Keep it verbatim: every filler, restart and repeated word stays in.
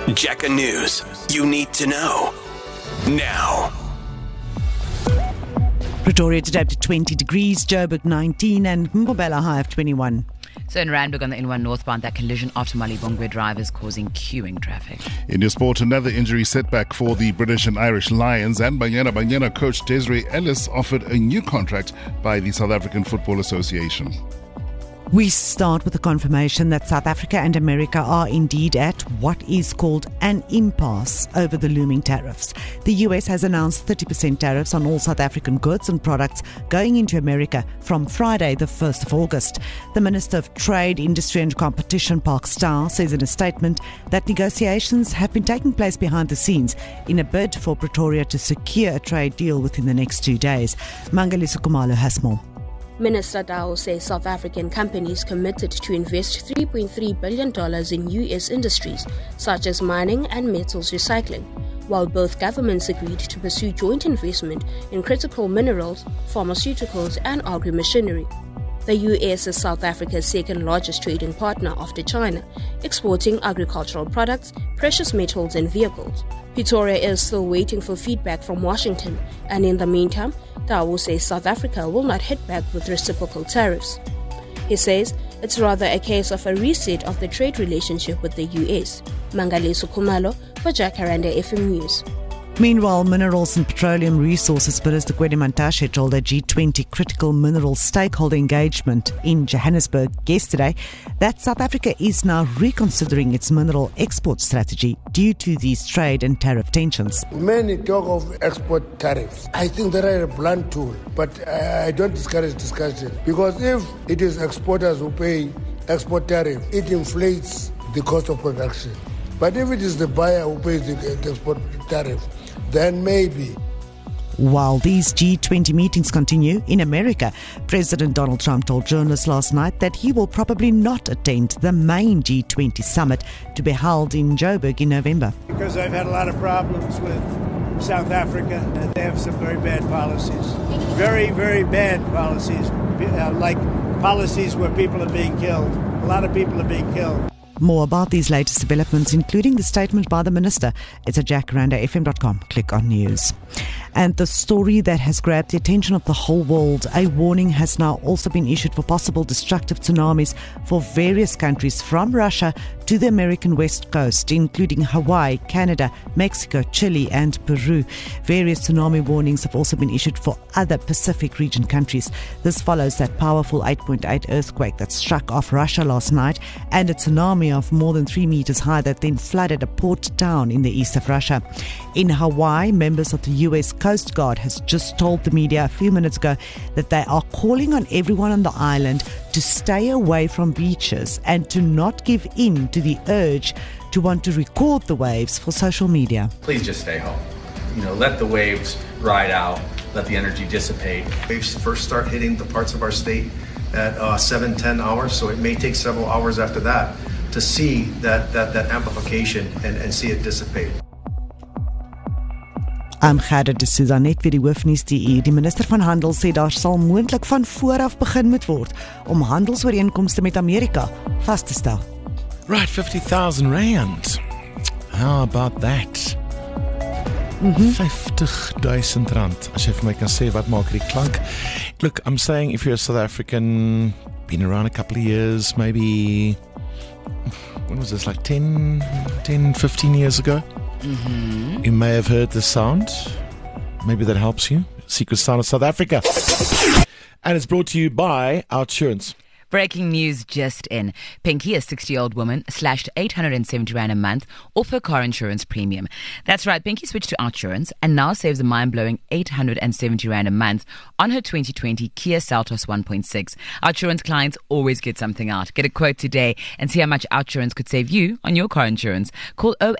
Jacka News. You need to know now. Pretoria today up to twenty degrees, Joburg nineteen and Mbombela high of twenty-one. So in Randburg on the N one northbound, that collision after Malibongwe drivers causing queuing traffic. In your sport, another injury setback for the British and Irish Lions, and Banyana Banyana coach Desiree Ellis offered a new contract by the South African Football Association. We start with the confirmation that South Africa and America are indeed at what is called an impasse over the looming tariffs. The U S has announced thirty percent tariffs on all South African goods and products going into America from Friday, the first of August. The Minister of Trade, Industry and Competition, Park Starr, says in a statement that negotiations have been taking place behind the scenes in a bid for Pretoria to secure a trade deal within the next two days. Mangaliso Kumalo has more. Minister Dao says South African companies committed to invest three point three billion dollars in U S industries, such as mining and metals recycling, while both governments agreed to pursue joint investment in critical minerals, pharmaceuticals and agri-machinery. The U S is South Africa's second largest trading partner after China, exporting agricultural products, precious metals and vehicles. Pretoria is still waiting for feedback from Washington, and in the meantime, Dao says South Africa will not hit back with reciprocal tariffs. He says it's rather a case of a reset of the trade relationship with the U S. Mangaliso Kumalo for Jacaranda F M News. Meanwhile, Minerals and Petroleum Resources Minister Gwede Mantashe told a G twenty critical minerals stakeholder engagement in Johannesburg yesterday that South Africa is now reconsidering its mineral export strategy due to these trade and tariff tensions. Many talk of export tariffs. I think they are a blunt tool, but I don't discourage discussion, because if it is exporters who pay export tariff, it inflates the cost of production. But if it is the buyer who pays the, the export tariff, then maybe. While these G twenty meetings continue in America, President Donald Trump told journalists last night that he will probably not attend the main G twenty summit to be held in Joburg in November. Because I've had a lot of problems with South Africa, and they have some very bad policies. Very, very bad policies, uh, like policies where people are being killed. A lot of people are being killed. More about these latest developments, including the statement by the minister, it's at jacaranda f m dot com. Click on news. And the story that has grabbed the attention of the whole world, a warning has now also been issued for possible destructive tsunamis for various countries from Russia to the American West Coast, including Hawaii, Canada, Mexico, Chile and Peru. Various tsunami warnings have also been issued for other Pacific region countries. This follows that powerful eight point eight earthquake that struck off Russia last night and a tsunami of more than three meters high that then flooded a port town in the east of Russia. In Hawaii, members of the U S Coast Guard has just told the media a few minutes ago that they are calling on everyone on the island to stay away from beaches and to not give in to the urge to want to record the waves for social media. Please just stay home. You know, let the waves ride out, let the energy dissipate. Waves first start hitting the parts of our state at uh, seven, ten hours, so it may take several hours after that to see that, that, that amplification and, and see it dissipate. I'm Gerda de Souza, net weer die hoofnuus die uur. Die minister van Handel sê daar sal moontlik van vooraf begin moet word om handelsooreenkomste met Amerika vas te stel. Right, fifty thousand rand. How about that? Mm-hmm. fifty thousand rand. As jy vir my kan sê wat maak die klank. Look, I'm saying if you're a South African, been around a couple of years, maybe, when was this, like ten, fifteen years ago? Mm-hmm. You may have heard the sound. Maybe that helps you. Secret sound of South Africa. And it's brought to you by OUTsurance. Breaking news just in. Pinky, a sixty-year-old woman, slashed eight hundred seventy rand a month off her car insurance premium. That's right, Pinky switched to OUTsurance and now saves a mind-blowing eight hundred seventy rand a month on her twenty twenty Kia Seltos one point six. OUTsurance clients always get something out. Get a quote today and see how much OUTsurance could save you on your car insurance. Call oh